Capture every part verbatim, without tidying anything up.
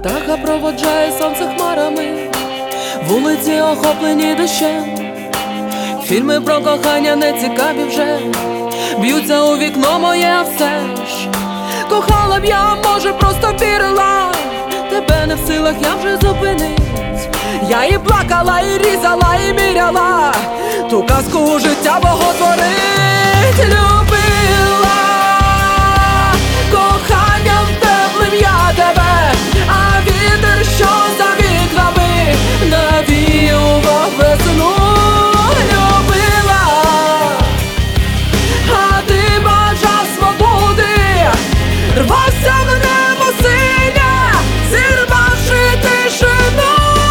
птаха проводжає сонце хмарами, вулиці охоплені дощем. Фільми про кохання не цікаві вже, б'ються у вікно моє, а все ж кохала б я, може просто вірила. Тебе не в силах я вже зупинить. Я і плакала, і різала, і міряла, ту казку у життя боготворить. Любила коханням теплим я тебе, а вітер, що за вікнами, навіював весну. Любила, а ти бажав свободи, рвався в небо синє, зірвавши тишину.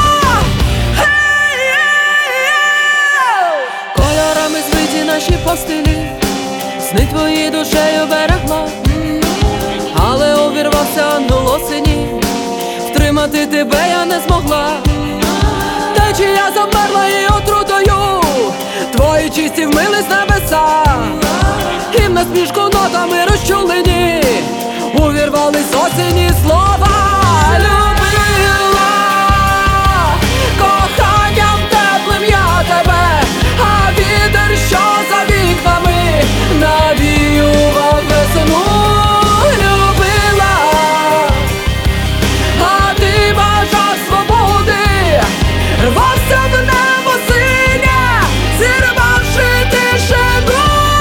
Кольорами звиті наші постелі, сни твої душею берегла, але увірвався ангел осені, втримати тебе я не змогла. Течія замерла і отрутою, твої чисті вмились небеса, і в насмішку нотами розчулені увірвались осені слова. Любила коханням теплим я тебе, а вітер, що за вікнами, навіював весну. Любила, а ти бажав свободи, рвався в небо синє, зірвавши тишину.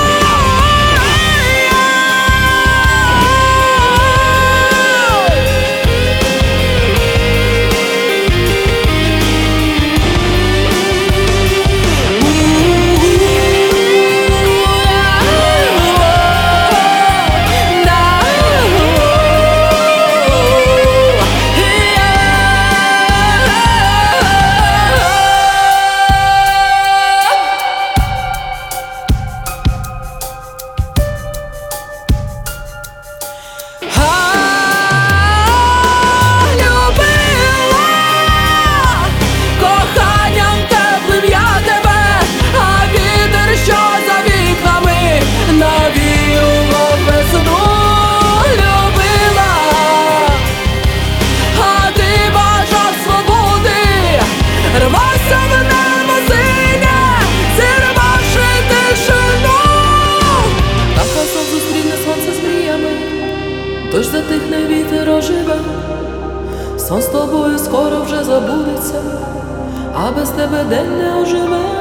Тож затихне вітер, оживе, сон з тобою скоро вже забудеться, а без тебе день не оживе.